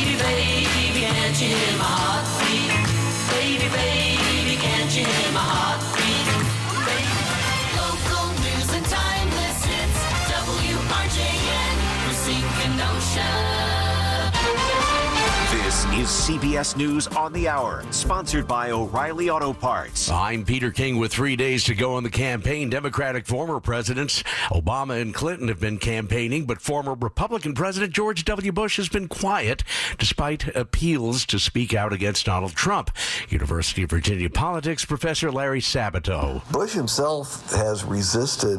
Baby, baby, can't you hear my heartbeat? Baby, baby, can't you hear my heartbeat? Baby. Local news and timeless hits. WRJN, we're sinking ocean. This is CBS News on the Hour, sponsored by O'Reilly Auto Parts. I'm Peter King. With 3 days to go on the campaign, Democratic former presidents Obama and Clinton have been campaigning, but former Republican President George W. Bush has been quiet despite appeals to speak out against Donald Trump. University of Virginia politics professor Larry Sabato. Bush himself has resisted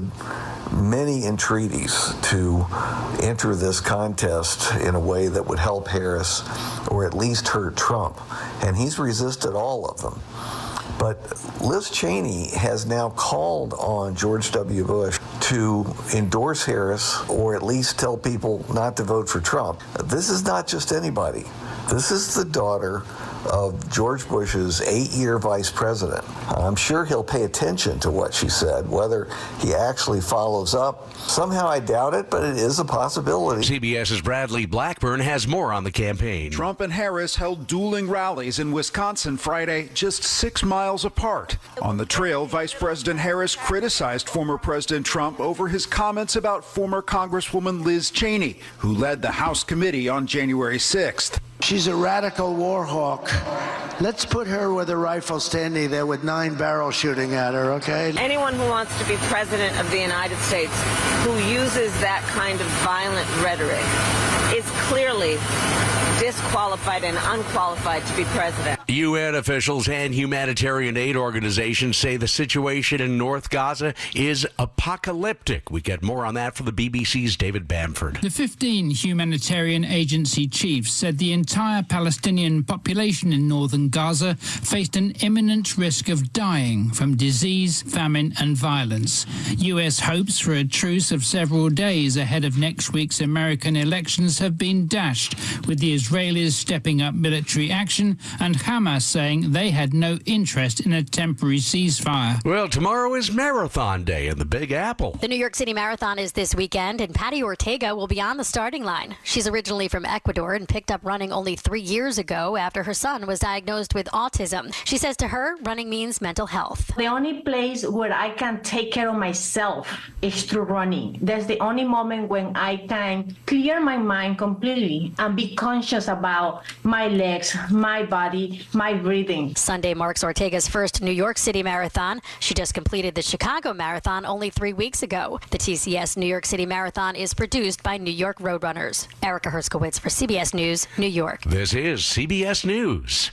many entreaties to enter this contest in a way that would help Harris or at least hurt Trump, and he's resisted all of them. But Liz Cheney has now called on George W. Bush to endorse Harris or at least tell people not to vote for Trump. This is not just anybody. This is the daughter of George Bush's 8-year vice president. I'm sure he'll pay attention to what she said. Whether he actually follows up, somehow I doubt it, but it is a possibility. CBS's Bradley Blackburn has more on the campaign. Trump and Harris held dueling rallies in Wisconsin Friday, just 6 miles apart. On the trail, Vice President Harris criticized former President Trump over his comments about former Congresswoman Liz Cheney, who led the House committee on January 6th. She's a radical war hawk. Let's put her with a rifle standing there with 9 barrels shooting at her, okay? Anyone who wants to be president of the United States who uses that kind of violent rhetoric is clearly disqualified and unqualified to be president. UN officials and humanitarian aid organizations say the situation in North Gaza is apocalyptic. We get more on that from the BBC's David Bamford. The 15 humanitarian agency chiefs said the entire Palestinian population in northern Gaza faced an imminent risk of dying from disease, famine and violence. US hopes for a truce of several days ahead of next week's American elections have been dashed, with the Israelis stepping up military action and Hamas saying they had no interest in a temporary ceasefire. Well, tomorrow is Marathon Day in the Big Apple. The New York City Marathon is this weekend, and Patty Ortega will be on the starting line. She's originally from Ecuador and picked up running only 3 years ago after her son was diagnosed with autism. She says to her, running means mental health. The only place where I can take care of myself is through running. That's the only moment when I can clear my mind completely and be conscious about my legs, my body, my breathing. Sunday marks Ortega's first New York City Marathon. She just completed the Chicago Marathon only 3 weeks ago. The TCS New York City Marathon is produced by New York Roadrunners. Erica Herskowitz for CBS News, New York. This is CBS News.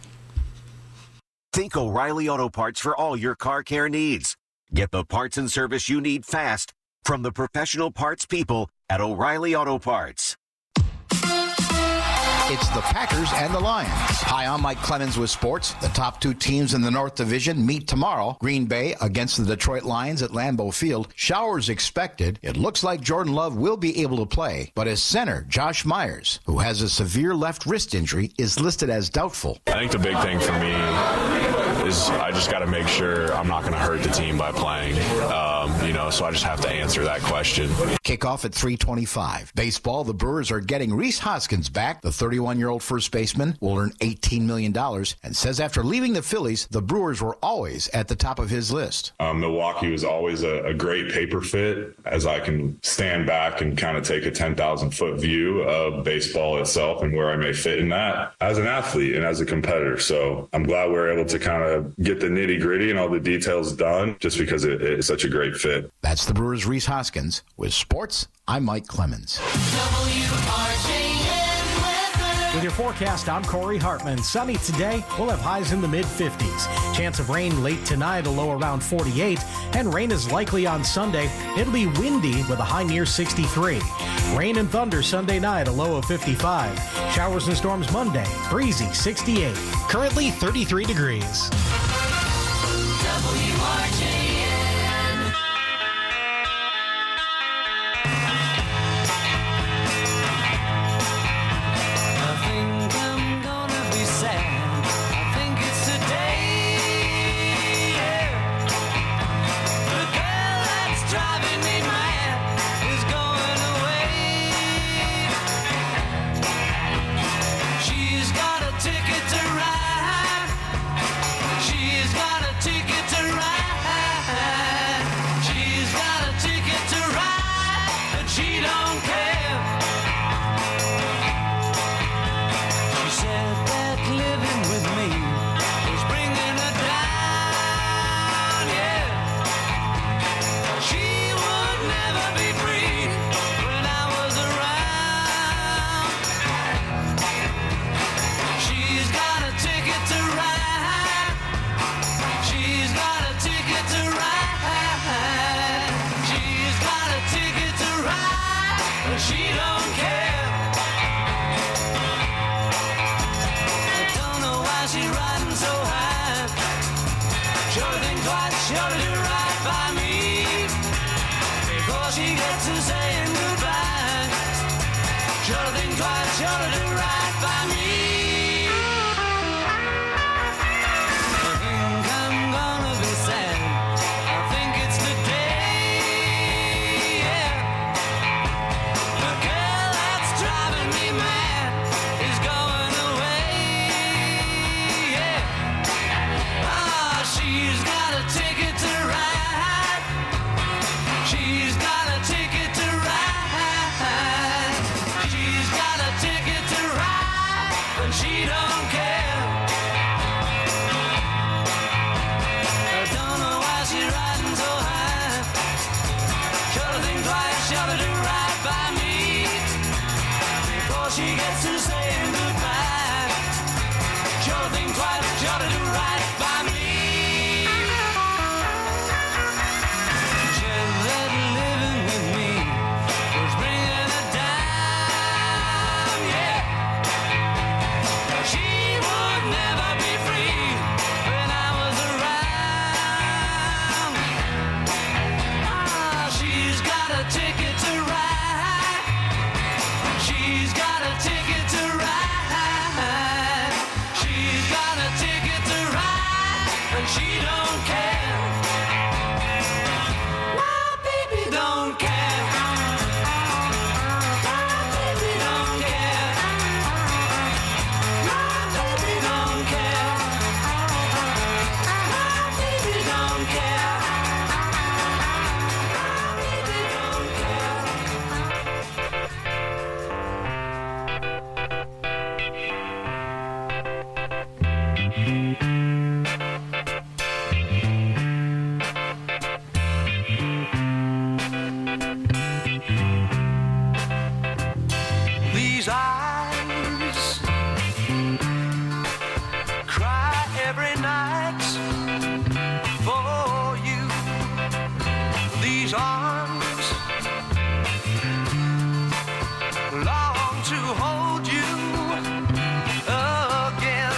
Think O'Reilly Auto Parts for all your car care needs. Get the parts and service you need fast from the professional parts people at O'Reilly Auto Parts. It's the Packers and the Lions. Hi, I'm Mike Clemens with sports. The top 2 teams in the North Division meet tomorrow. Green Bay against the Detroit Lions at Lambeau Field. Showers expected. It looks like Jordan Love will be able to play, but his center, Josh Myers, who has a severe left wrist injury, is listed as doubtful. I think the big thing for me is I just got to make sure I'm not going to hurt the team by playing. So I just have to answer that question. Kickoff at 3:25. Baseball, the Brewers are getting Rhys Hoskins back. The 31-year-old first baseman will earn $18 million and says after leaving the Phillies, the Brewers were always at the top of his list. Milwaukee was always a great paper fit, as I can stand back and kind of take a 10,000-foot view of baseball itself and where I may fit in that as an athlete and as a competitor. So I'm glad we're able to kind of get the nitty-gritty and all the details done just because it's such a great fit. That's the Brewers' Rhys Hoskins. With sports, I'm Mike Clemens. With your forecast, I'm Corey Hartman. Sunny today. We'll have highs in the mid-50s. Chance of rain late tonight, a low around 48. And rain is likely on Sunday. It'll be windy with a high near 63. Rain and thunder Sunday night, a low of 55. Showers and storms Monday, breezy 68. Currently 33 degrees. guess who's saying goodbye? Sure think twice, sure to do right by me. Just let living with me was bringing a dime, yeah. She would never be free when I was around. She's got a ticket to ride. She's got a ticket to ride. She's got a ticket to ride, and she don't care. My baby don't care. My baby don't care. My baby don't care. My baby don't care. These eyes cry every night for you. These arms long to hold you again.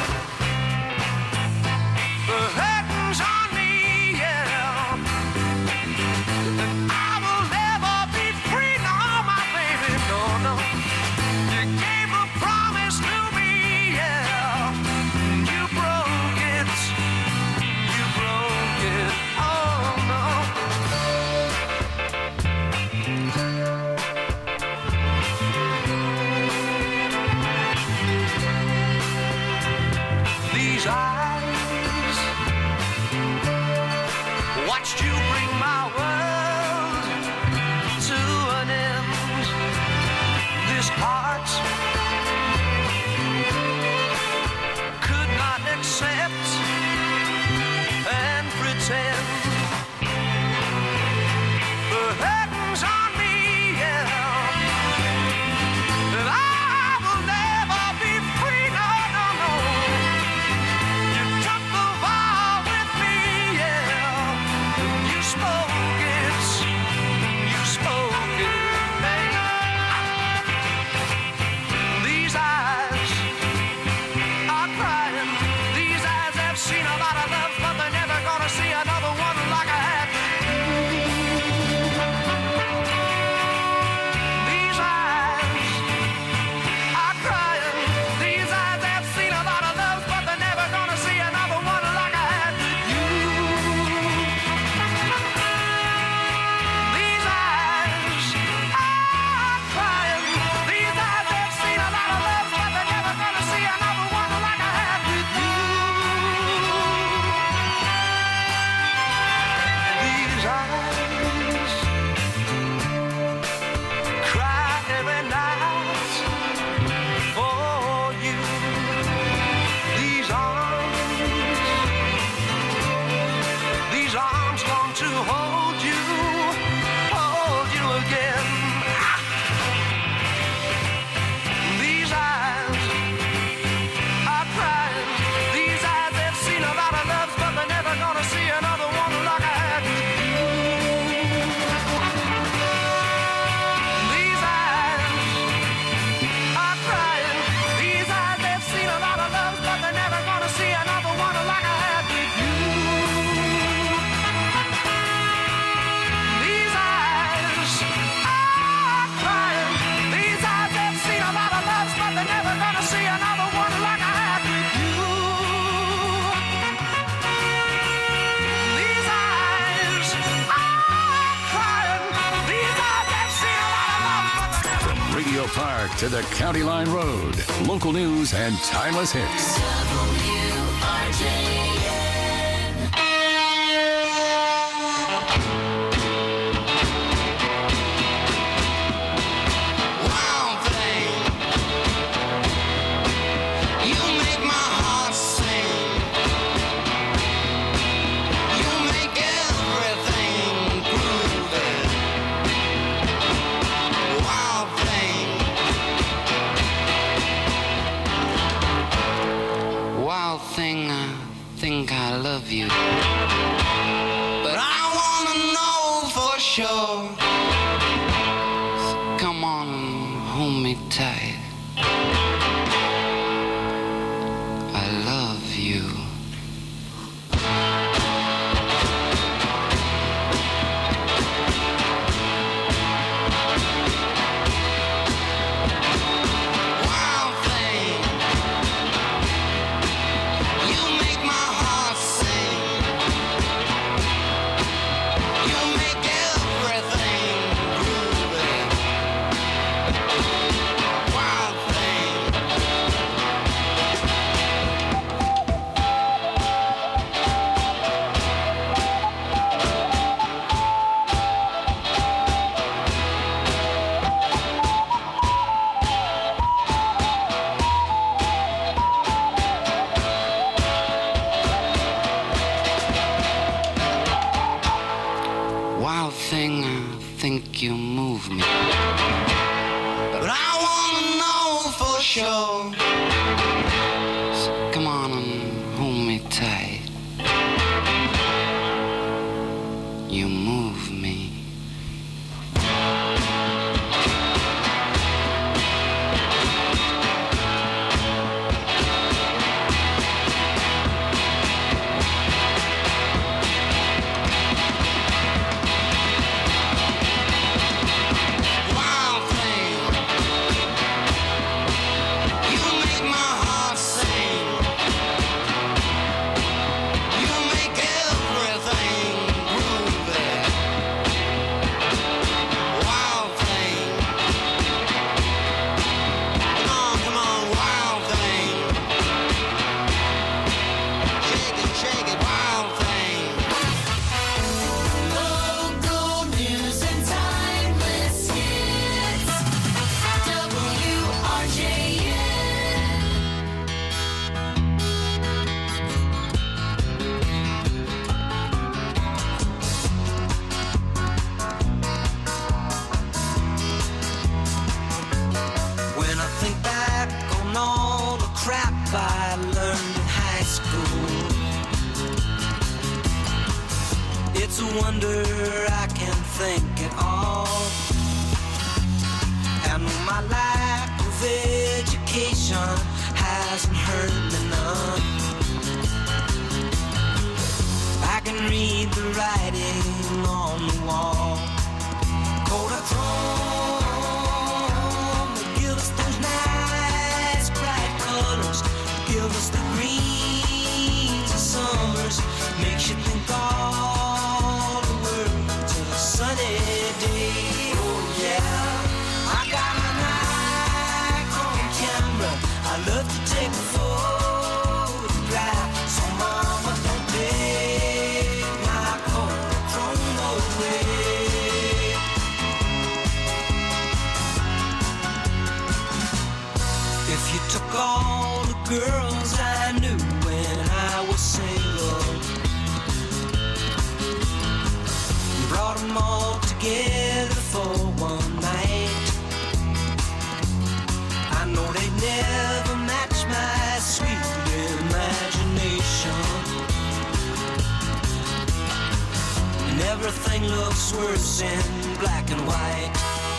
The curtains on me, yeah. And I will never be free, no, my baby, no, no. You gave a promise to me, yeah. You broke it. You broke it. Oh no. These eyes watched you bring my world to an end. This heart could not accept and pretend. The curtains on me, yeah. And I will never be free, no, no, no. You took the vow with me, yeah. You spoke it. You spoke it, babe. These eyes are crying. These eyes have seen a lot of love, but they're never gonna see another one like I had with you. These eyes are crying. These eyes have seen a lot of love, but they're never gonna see another one like I had with you. These eyes are crying. These eyes have seen a lot of love, but they're never gonna see another one like I had with you. These eyes cry every night for you. These arms long to hold you again. These eyes are crying. These eyes have seen a lot of loves, but they're never gonna see another one like I had with you. These eyes are crying. These eyes have seen a lot of loves, but they're never gonna see another one like I had with you. These eyes are crying. These eyes have seen a lot of loves, but they're never gonna see another one like I had with you. These eyes are crying. These eyes have seen a lot of love, but they're never. From Radio Park to the County Line Road, local news and timeless hits. Wild thing, you make my heart sing. You make everything groovy. Wild thing, thing, I think I love you. But I wanna know for sure. So come on and hold me tight. I love you. Wild thing, I think you move me. But I wanna know for sure. So come on and hold me tight. You move me. Local news and timeless hits. When I think back on all the crap I learned in high school, it's a wonder I can think at all. And my lack of education hasn't hurt me none. I can read the writing on the wall. Kodachrome, they give us those nice bright colors, give us the greens of summers, makes you think all the world's a sunny day. Oh yeah, I got a Nikon camera, I love to take a photograph, so mama don't take my Kodachrome away. If you took all the girls I knew when I was single, brought them all together for one night, I know they'd never match my sweet imagination. And everything looks worse in black and white.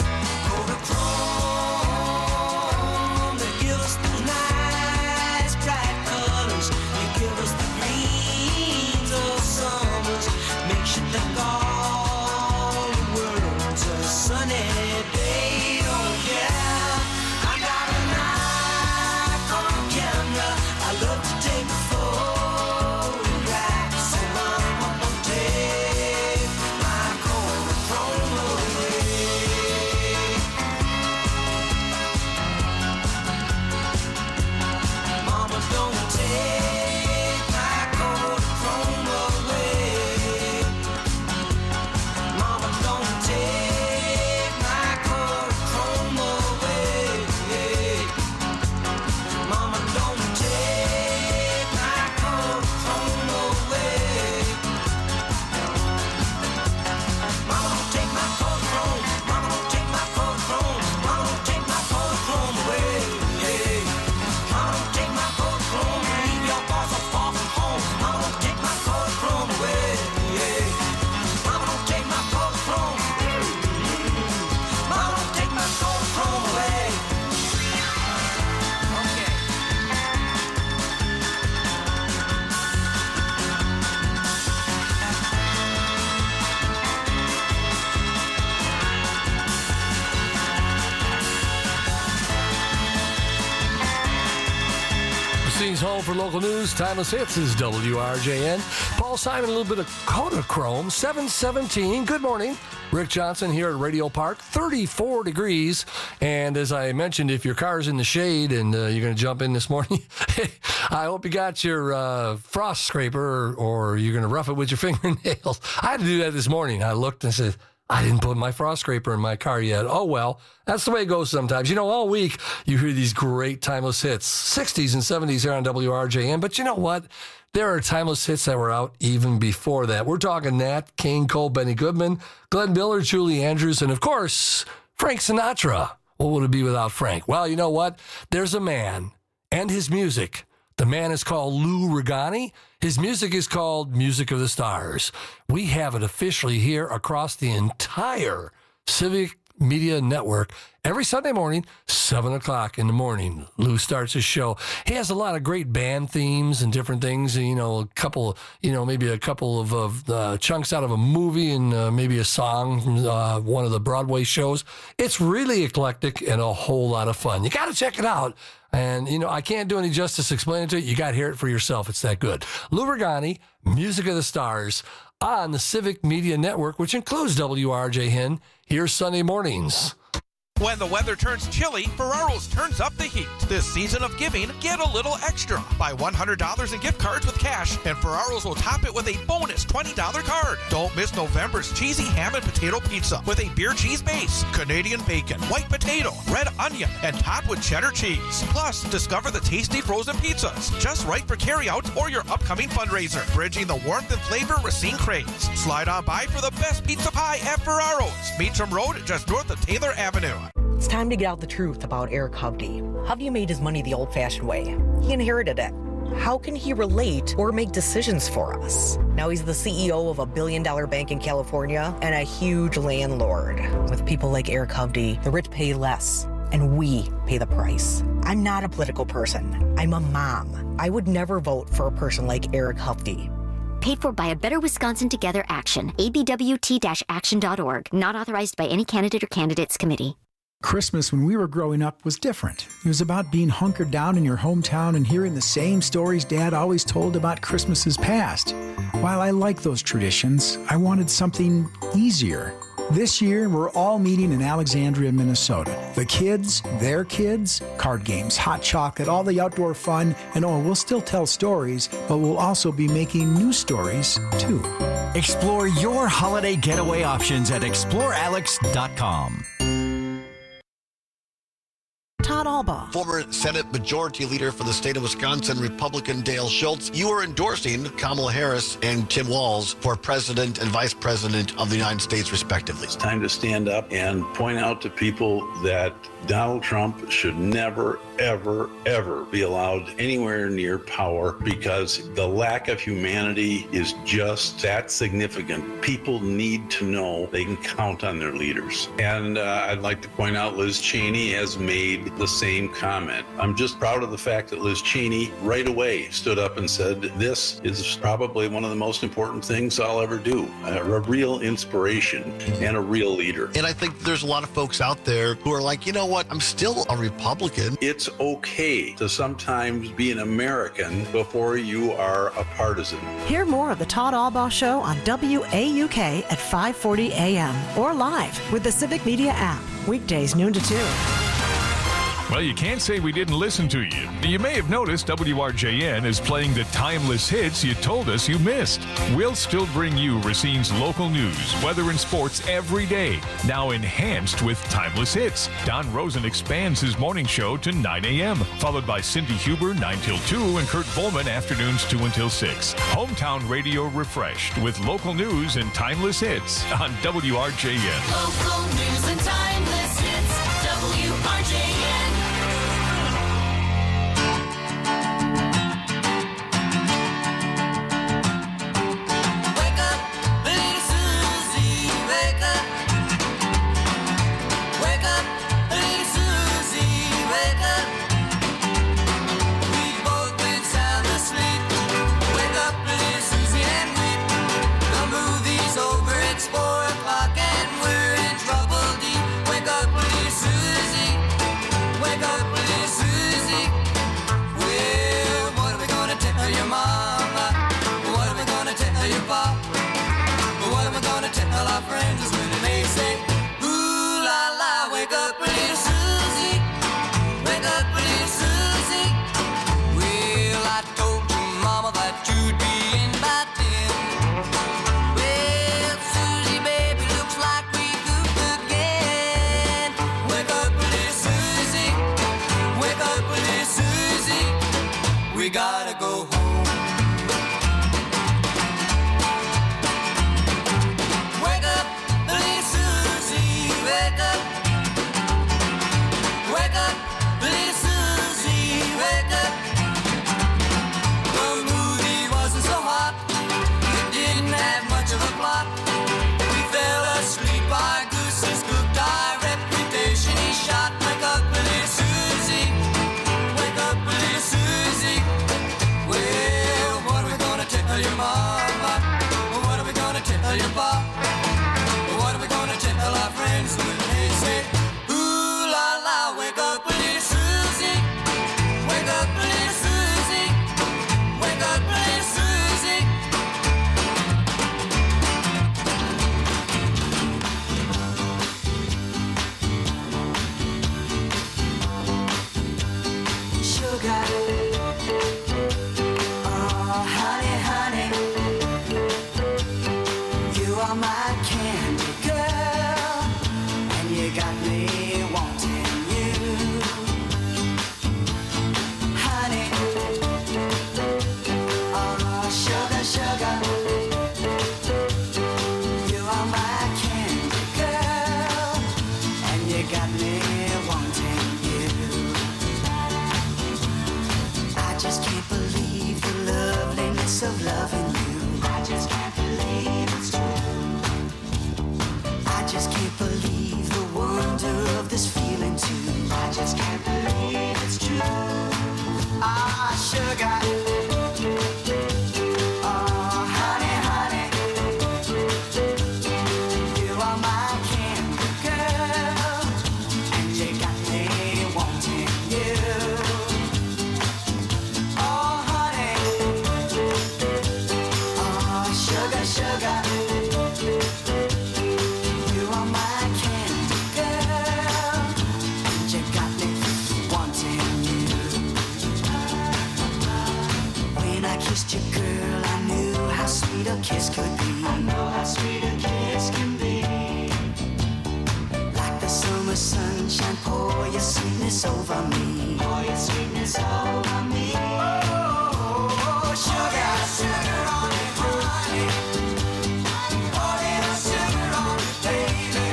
Kodachrome, they give us those nice bright colors, they give us the greens of summers, makes you think all the world's a sunny day. Oh yeah, I got a Nikon camera, I love to take a photograph, so mama don't take my Kodachrome away. Mornings home for local news. Timeless Hits is WRJN. Paul Simon, a little bit of Kodachrome, 717. Good morning. Rick Johnson here at Radio Park, 34 degrees. And as I mentioned, if your car's in the shade and you're going to jump in this morning, I hope you got your frost scraper or you're going to rough it with your fingernails. I had to do that this morning. I looked and said, I didn't put my frost scraper in my car yet. Oh, well, that's the way it goes sometimes. You know, all week you hear these great timeless hits, 60s and 70s here on WRJN. But you know what? There are timeless hits that were out even before that. We're talking Nat King Cole, Benny Goodman, Glenn Miller, Julie Andrews, and of course, Frank Sinatra. What would it be without Frank? Well, you know what? There's a man and his music. The man is called Lou Regani. His music is called Music of the Stars. We have it officially here across the entire Civic Media Network. Every Sunday morning, 7 o'clock in the morning, Lou starts his show. He has a lot of great band themes and different things. You know, maybe a couple of chunks out of a movie and maybe a song from one of the Broadway shows. It's really eclectic and a whole lot of fun. You got to check it out. And, you know, I can't do any justice explaining to it. You got to hear it for yourself. It's that good. Lou Regani, Music of the Stars, on the Civic Media Network, which includes WRJN, here Sunday mornings. When the weather turns chilly, Ferraro's turns up the heat. This season of giving, get a little extra. Buy $100 in gift cards with cash, and Ferraro's will top it with a bonus $20 card. Don't miss November's cheesy ham and potato pizza with a beer cheese base, Canadian bacon, white potato, red onion, and topped with cheddar cheese. Plus, discover the tasty frozen pizzas, just right for carryout or your upcoming fundraiser, bridging the warmth and flavor Racine craves. Slide on by for the best pizza pie at Ferraro's, Beecham Road, just north of Taylor Avenue. It's time to get out the truth about Eric Hovde. Hovde made his money the old-fashioned way. He inherited it. How can he relate or make decisions for us? Now he's the CEO of a billion-dollar bank in California and a huge landlord. With people like Eric Hovde, the rich pay less, and we pay the price. I'm not a political person. I'm a mom. I would never vote for a person like Eric Hovde. Paid for by a Better Wisconsin Together Action, abwt-action.org, not authorized by any candidate or candidates committee. Christmas when we were growing up was different. It was about being hunkered down in your hometown and hearing the same stories Dad always told about Christmases past. While I like those traditions, I wanted something easier. This year, we're all meeting in Alexandria, Minnesota. The kids, their kids, card games, hot chocolate, all the outdoor fun, and we'll still tell stories, but we'll also be making new stories, too. Explore your holiday getaway options at explorealex.com. Todd Albaugh. Former Senate Majority Leader for the state of Wisconsin, Republican Dale Schultz, you are endorsing Kamala Harris and Tim Walz for President and Vice President of the United States, respectively. It's time to stand up and point out to people that Donald Trump should never, ever, ever be allowed anywhere near power because the lack of humanity is just that significant. People need to know they can count on their leaders. And I'd like to point out Liz Cheney has made the same comment. I'm just proud of the fact that Liz Cheney right away stood up and said, this is probably one of the most important things I'll ever do. A real inspiration and a real leader. And I think there's a lot of folks out there who are like, you know what, I'm still a Republican. It's okay to sometimes be an American before you are a partisan. Hear more of the Todd Albaugh Show on WAUK at 5:40 a.m. or live with the Civic Media app. Weekdays noon to 2. Well, you can't say we didn't listen to you. You may have noticed WRJN is playing the timeless hits you told us you missed. We'll still bring you Racine's local news, weather, and sports every day, now enhanced with timeless hits. Don Rosen expands his morning show to 9 a.m., followed by Cindy Huber 9 till 2 and Kurt Volman afternoons 2 until 6. Hometown radio refreshed with local news and timeless hits on WRJN. Local news and timeless hits, WRJN. It's 4 o'clock and we're in trouble deep. Wake gotta go home. Wake up, little Susie, wake up. Wake up, little Susie, wake up. The movie wasn't so hot, it didn't have much of a plot. We fell asleep, our gooses cooked, our reputation he shot. Wake up, little Susie, wake up, little Susie. Well, what are we gonna tell your mama? What are we gonna tell your pop? What are we gonna tell our friends when they say, ooh la la, wake up, little Susie, wake up, little Susie, wake up, little Susie. Sugar, oh honey, honey, you are my candy girl, and you got me wanting you, honey. Oh sugar, sugar, you are my candy girl, and you got me wanting you. I just can't believe the loveliness of loving you. I just can't believe it's true. I just can't believe the wonder of this feeling too. I just can't believe it's true. Ah, sugar. Oh, honey, honey. You are my candy girl, and you got me wanting you. Oh, honey. Oh, sugar, sugar. You are my candy girl, and you got me wanting you. When I kissed you, girl, I knew how sweet a kiss could be. I know how sweet a kiss can be. Like the summer sunshine, pour your sweetness over me. Pour your sweetness over me. Oh, sugar, sugar on me, honey. Pour little sugar on me, baby.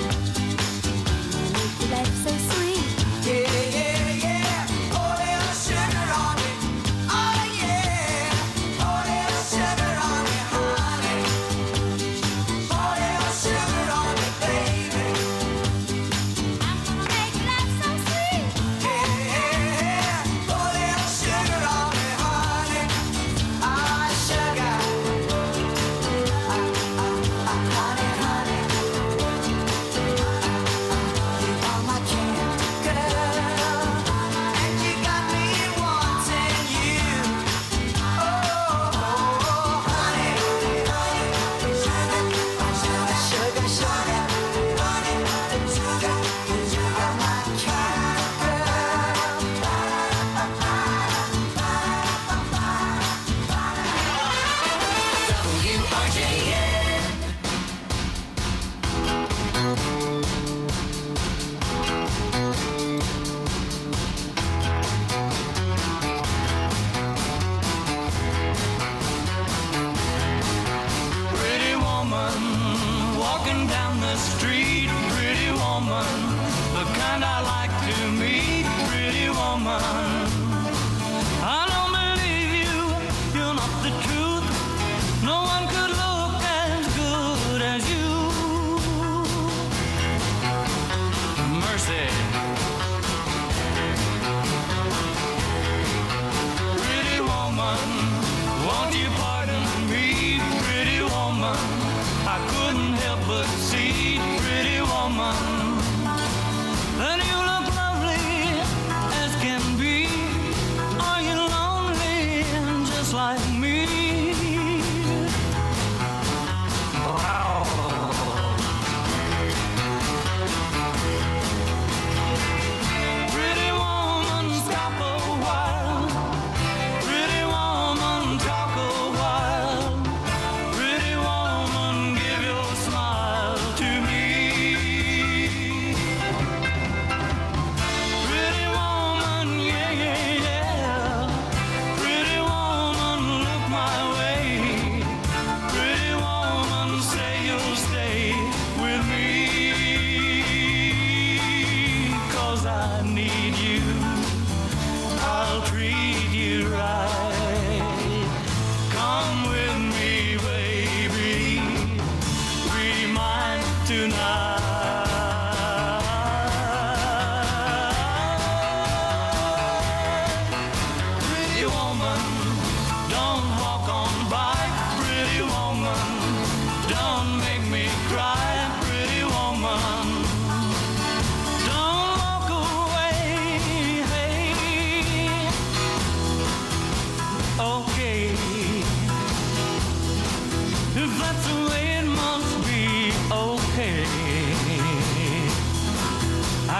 Life's so sweet. Yeah, yeah, yeah. Pour little sugar on me. Oh, yeah. Pour little sugar on me, honey. Pour little sugar on me, baby. I'm gonna make life so sweet. Yeah, yeah, yeah. Pour little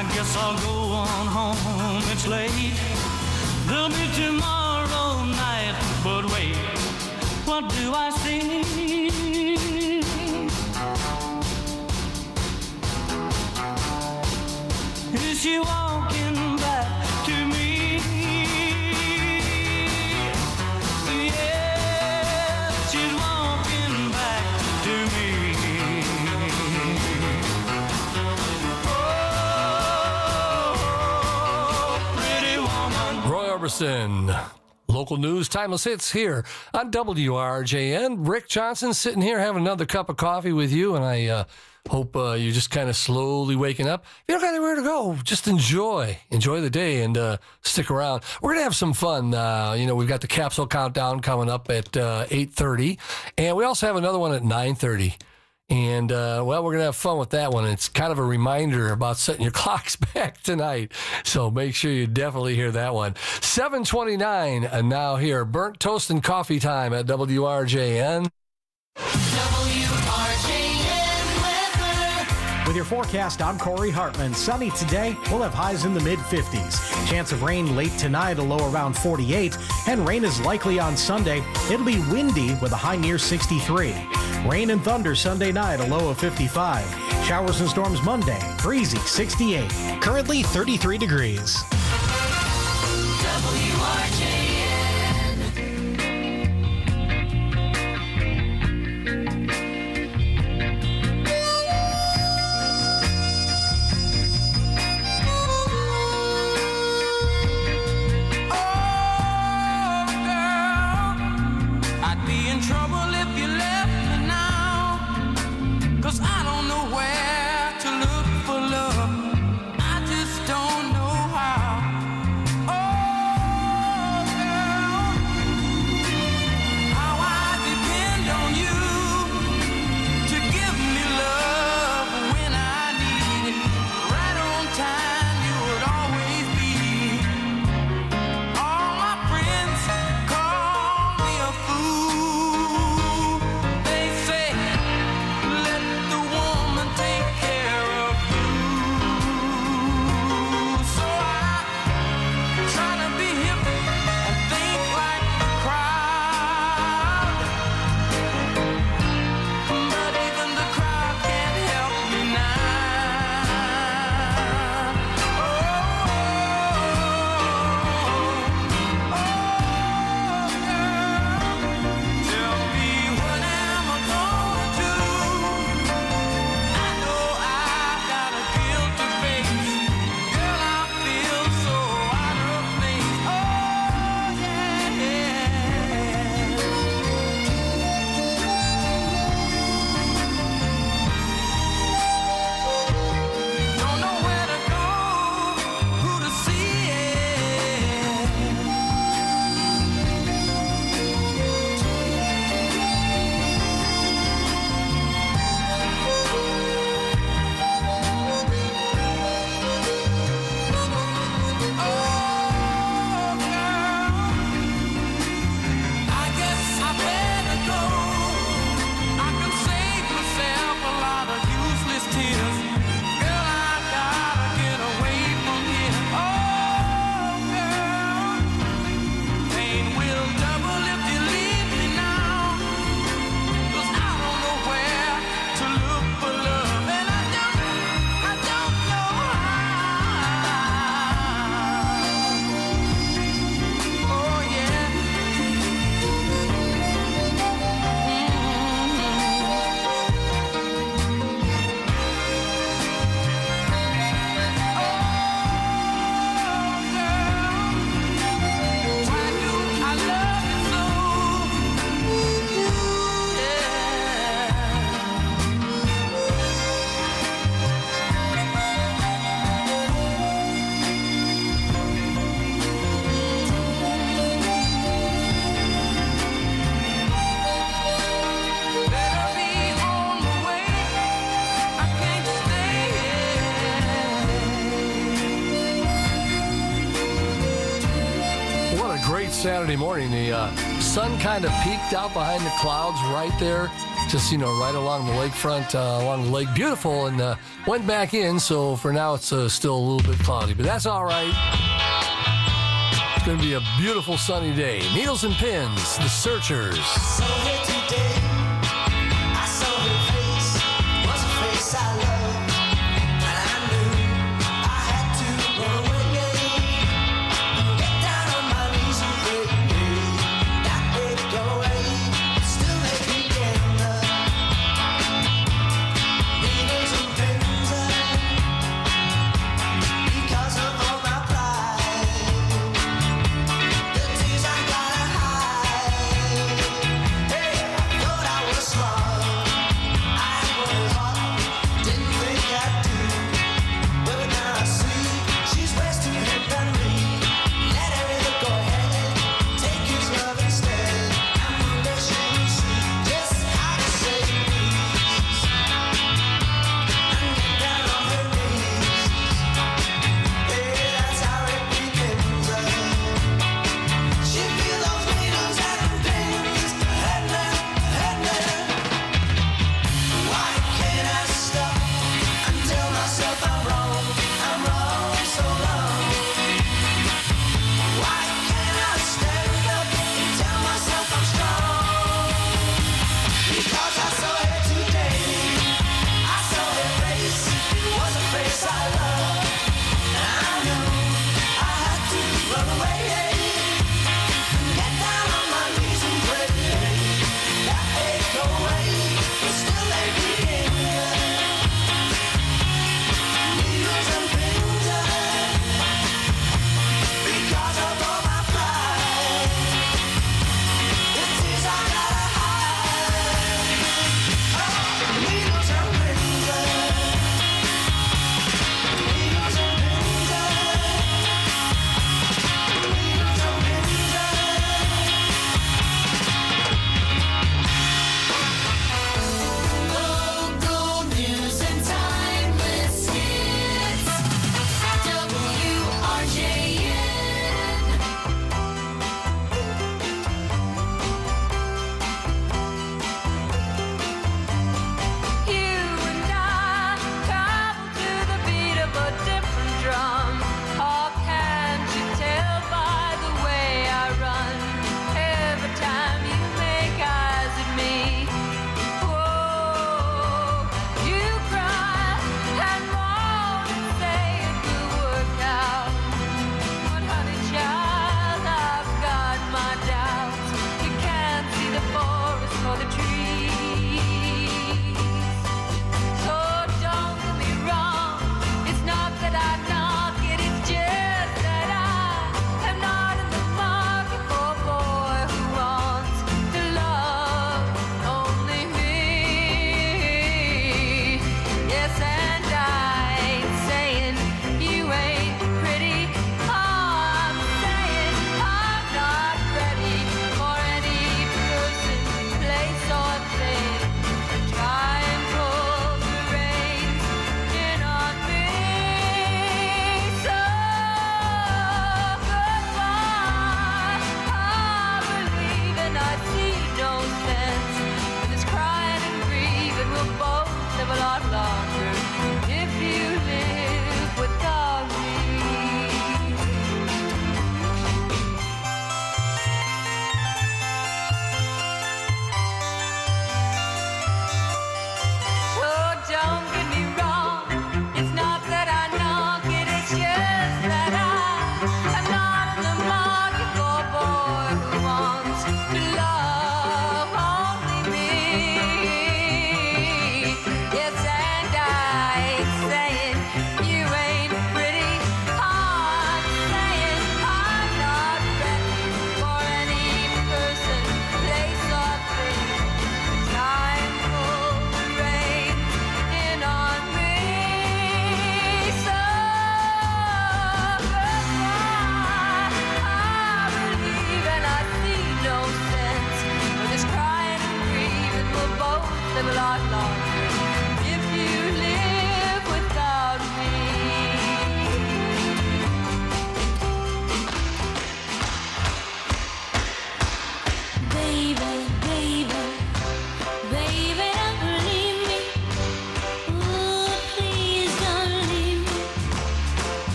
I guess I'll go on home, it's late. There'll be tomorrow night, but wait, what do I see? Is she walking back to me? Yeah, she's walking back to me. Roy Orbison, local news, timeless hits here on WRJN. Rick Johnson sitting here having another cup of coffee with you, and I hope you're just kind of slowly waking up. If you don't got anywhere to go, just enjoy the day and stick around. We're gonna have some fun. We've got the capsule countdown coming up at 8:30, and we also have another one at 9:30. And, we're going to have fun with that one. It's kind of a reminder about setting your clocks back tonight. So make sure you definitely hear that one. 7:29, and now here, burnt toast and coffee time at WRJN. With your forecast, I'm Corey Hartman. Sunny today. We'll have highs in the mid-50s. Chance of rain late tonight, a low around 48. And rain is likely on Sunday. It'll be windy with a high near 63. Rain and thunder Sunday night, a low of 55. Showers and storms Monday, breezy 68. Currently 33 degrees. I don't know where to look for love. I just don't know how. Oh, girl, how I depend on you to give me love when I need it. Right on time, you would always be. All my friends call me a fool. They say, let the woman take care of you. So I try to be hip and think like the crowd, but even the crowd can't help me now. Tell me, what am I gonna do? I know I've got a guilty face. Girl, I feel so out of place. Oh, yeah. Don't know where to go, who to see I guess I better go. I can save myself a lot of useless tears. Girl, I gotta get away from here. Oh, girl, pain will double if you leave me now. 'Cause I don't know where to look for love, and I don't know how. Oh, yeah. What a great Saturday morning. The sun kind of peeked out behind the clouds right there. just, right along the lakefront, along the lake. Beautiful, and went back in, so for now it's still a little bit cloudy, but that's all right. It's going to be a beautiful sunny day. Needles and Pins, The Searchers. So here today, I saw her face, was a face I loved, and I knew I had to run away, get down on my knees and pray, that they'd go away, still they together, needles and pins, because of all my pride, the tears I gotta hide. Hey, I thought I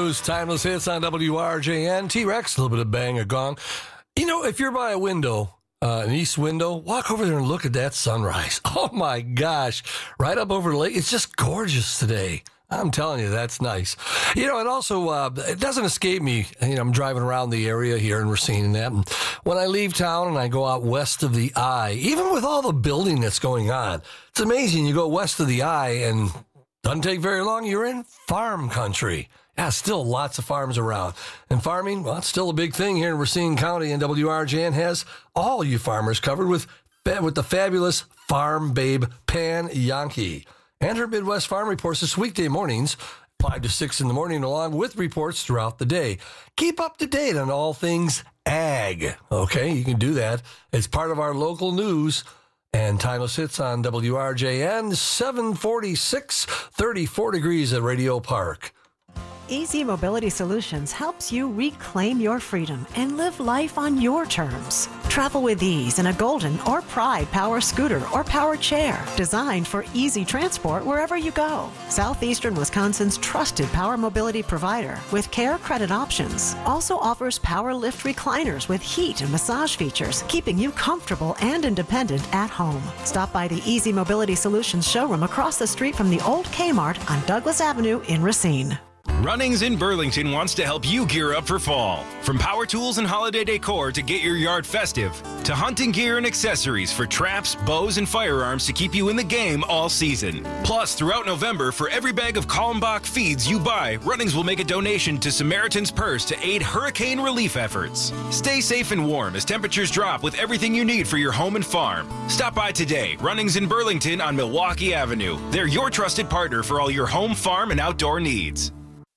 news, timeless hits on WRJN. T-Rex, a little bit of bang, a gong. You know, if you're by a window, an east window, walk over there and look at that sunrise. Oh, my gosh. Right up over the lake. It's just gorgeous today. I'm telling you, that's nice. You know, it also, it doesn't escape me. You know, I'm driving around the area here and we're seeing that. And when I leave town and I go out west of the I, even with all the building that's going on, it's amazing. You go west of the I and doesn't take very long, you're in farm country. Yeah, still lots of farms around. And farming, well, it's still a big thing here in Racine County, and WRJN has all you farmers covered with the fabulous Farm Babe Pan Yankee. And her Midwest Farm Reports this weekday mornings, 5 to 6 in the morning, along with reports throughout the day. Keep up to date on all things ag. Okay, you can do that. It's part of our local news. And timeless hits on WRJN, 746, 34 degrees at Radio Park. Easy Mobility Solutions helps you reclaim your freedom and live life on your terms. Travel with ease in a Golden or Pride power scooter or power chair designed for easy transport wherever you go. Southeastern Wisconsin's trusted power mobility provider with care credit options also offers power lift recliners with heat and massage features, keeping you comfortable and independent at home. Stop by the Easy Mobility Solutions showroom across the street from the old Kmart on Douglas Avenue in Racine. Runnings in Burlington wants to help you gear up for fall. From power tools and holiday decor to get your yard festive, to hunting gear and accessories for traps, bows, and firearms to keep you in the game all season. Plus, throughout November, for every bag of Kalmbach feeds you buy, Runnings will make a donation to Samaritan's Purse to aid hurricane relief efforts. Stay safe and warm as temperatures drop with everything you need for your home and farm. Stop by today, Runnings in Burlington on Milwaukee Avenue. They're your trusted partner for all your home, farm, and outdoor needs.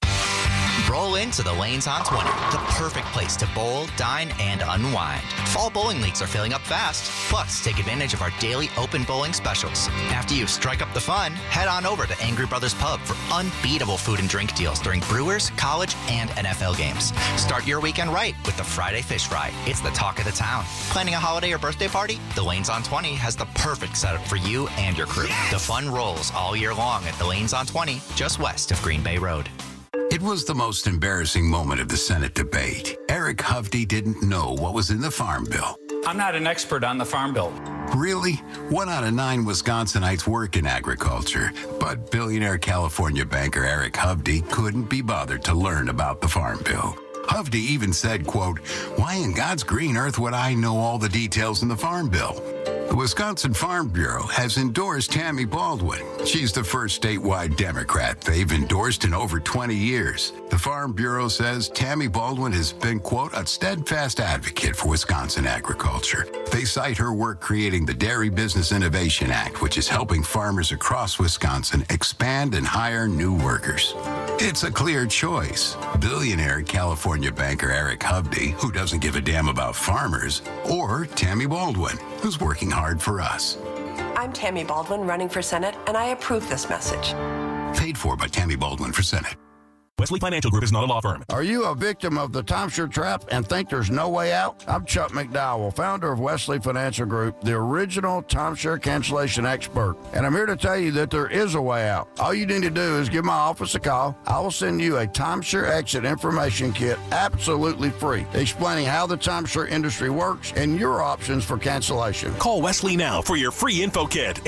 Roll into the Lanes on 20, the perfect place to bowl, dine, and unwind. Fall bowling leagues are filling up fast. Plus, take advantage of our daily open bowling specials. After you strike up the fun, head on over to Angry Brothers Pub for unbeatable food and drink deals during Brewers, college, and NFL games. Start your weekend right with the Friday Fish Fry. It's the talk of the town. Planning a holiday or birthday party? The Lanes on 20 has the perfect setup for you and your crew. Yes! The fun rolls all year long at the Lanes on 20, just west of Green Bay Road. It was the most embarrassing moment of the Senate debate. Eric Hovde didn't know what was in the Farm Bill. I'm not an expert on the Farm Bill. Really? 1 out of 9 Wisconsinites work in agriculture, but billionaire California banker Eric Hovde couldn't be bothered to learn about the Farm Bill. Hovde even said, quote, "Why in God's green earth would I know all the details in the Farm Bill?" The Wisconsin Farm Bureau has endorsed Tammy Baldwin. She's the first statewide Democrat they've endorsed in over 20 years. The Farm Bureau says Tammy Baldwin has been, quote, "a steadfast advocate for Wisconsin agriculture." They cite her work creating the Dairy Business Innovation Act, which is helping farmers across Wisconsin expand and hire new workers. It's a clear choice. Billionaire California banker Eric Hovde, who doesn't give a damn about farmers, or Tammy Baldwin, who's working hard for us. I'm Tammy Baldwin, running for Senate, and I approve this message. Paid for by Tammy Baldwin for Senate. Wesley Financial Group is not a law firm. Are you a victim of the timeshare trap and think there's no way out? I'm Chuck McDowell, founder of Wesley Financial Group, the original timeshare cancellation expert. And I'm here to tell you that there is a way out. All you need to do is give my office a call. I will send you a timeshare exit information kit absolutely free, explaining how the timeshare industry works and your options for cancellation. Call Wesley now for your free info kit.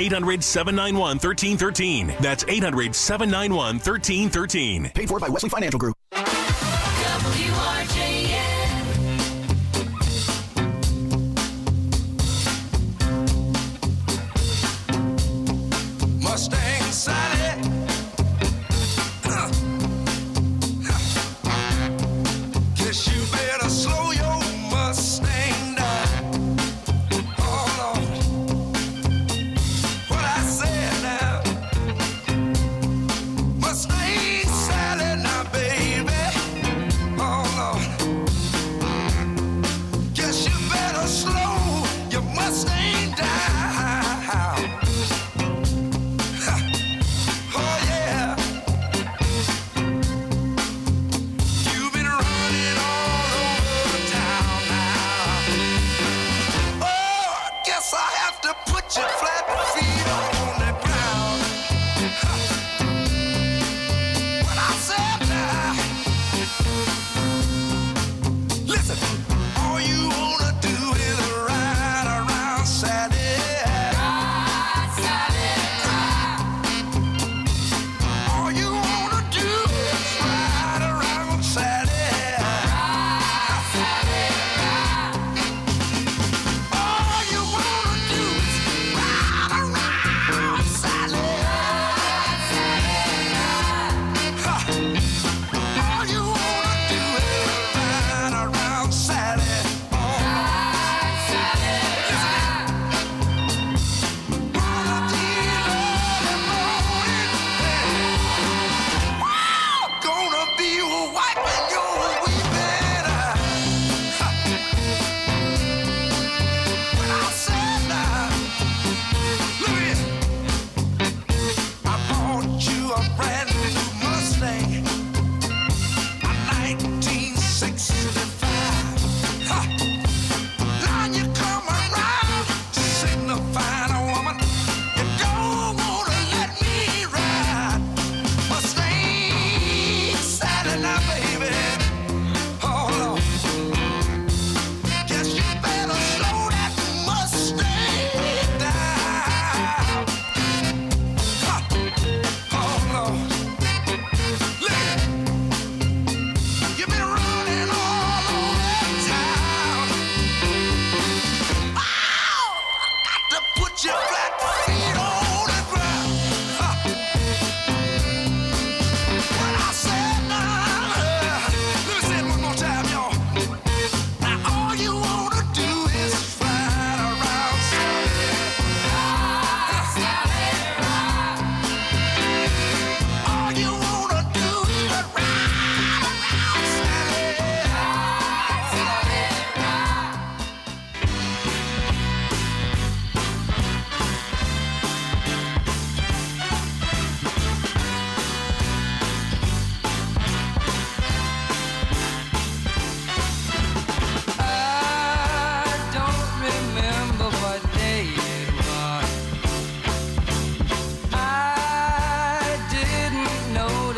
800-791-1313. That's 800-791-1313. Paid for by Wesley Financial Group. WRJN. Mustang Sally. Guess you better slow your Mustang down. Oh Lord, what I said now. Mustang Sally, now baby.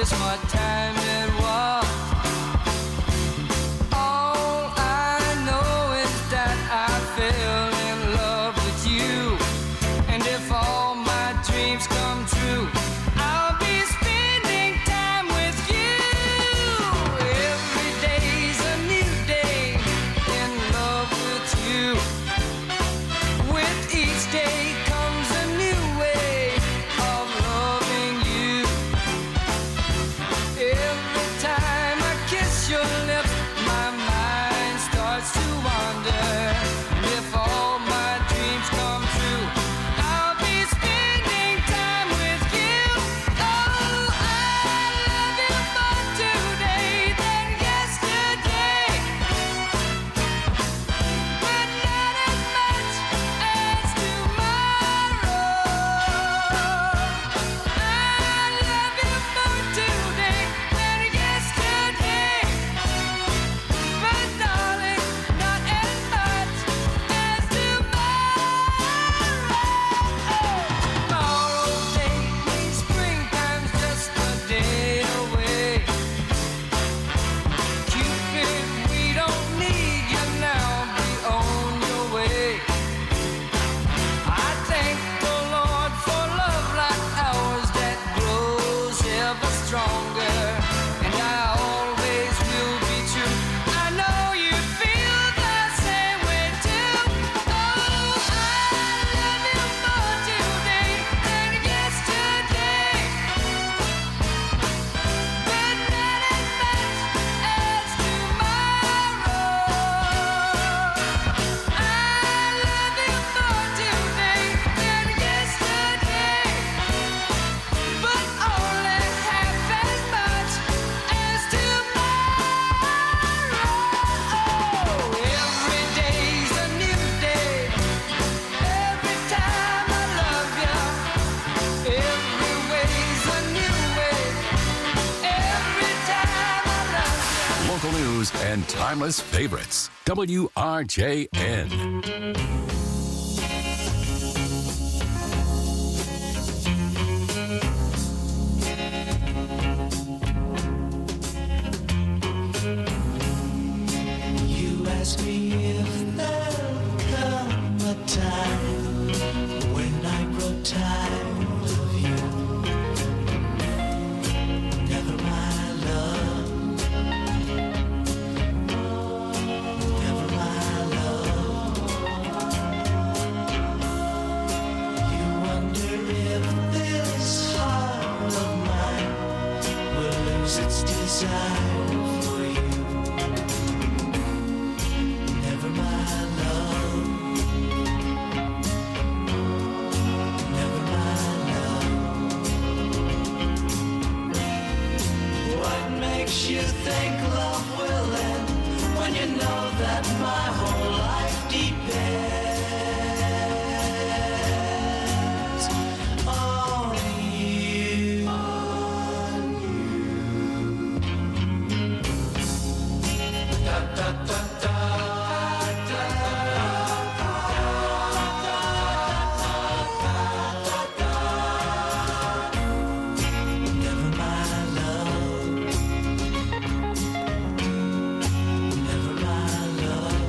notice what time it was. All I know is that I fell in love with you. And if all my dreams come true, I'll be spending time with you. Every day's a new day in love with you. With each day comes a new way of loving you. Every time I kiss your lips, my mind starts to wander. And if all my dreams come true, I'll be spending time with you. Oh, I love you more today than yesterday, but not as much as tomorrow. I love you more today than yesterday, but darling, not as much as tomorrow's day means springtime's just a day away. Cupid, we don't need you now, be on your way. I thank the Lord for love like ours that grows ever stronger, and I always will be true. I know you feel the same way too. Oh, I love you more today than yesterday, but not as much as tomorrow. I love you more today than yesterday, but only half as much as tomorrow. Every day's a new day. Every time I love you, every way's a new way. Every time I love you. Local news and timeless favorites. WRJN. You ask me if there'll come a time when I grow tired of you. Never, my love. Never, my love. You wonder if this heart of mine will lose its desire for you. Never, my love. Never, my love. What makes you think love will end when you know that my whole life depends on you? Da, da, da, da. Never, my love. Never, my love.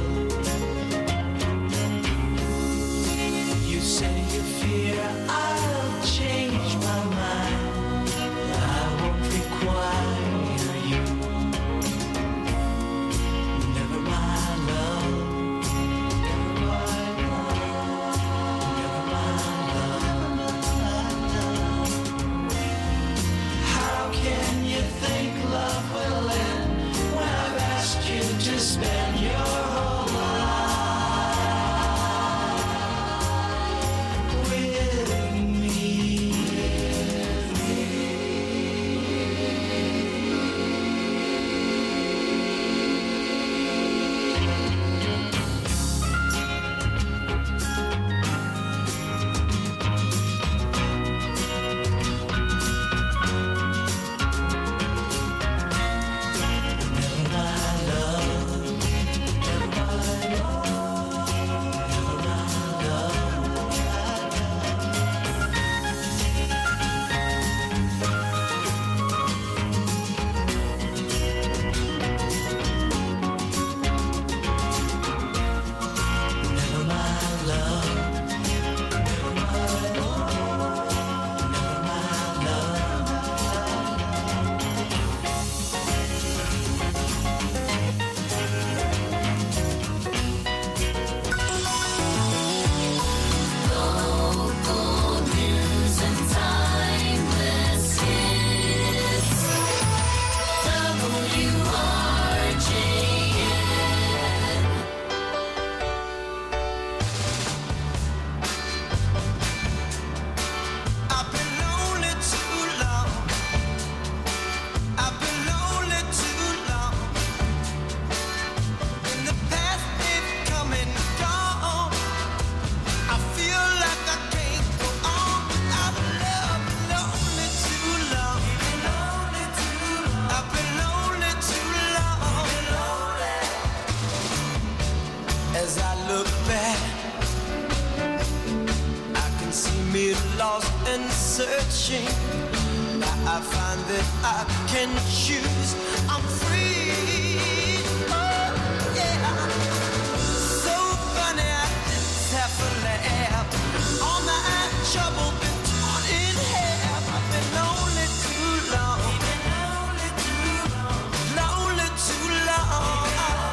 You say you fear I'll change my mind. I won't require you. Never, my refreshing. Now I find that I can choose. I'm free. Oh, yeah. So funny, it's half a laugh. All my trouble been torn in half. I've been lonely too long. Lonely too long.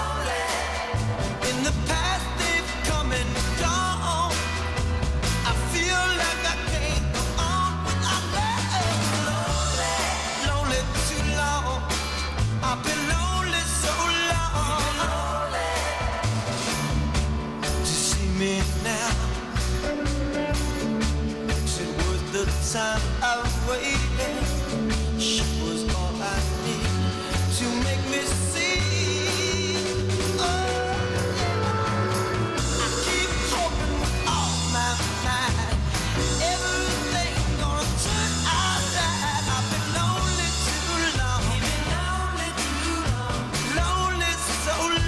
In the past they've come and gone. I feel like I can't go on without love. Lonely too long. I've been lonely so long. To see me now, is it worth the time I've waited?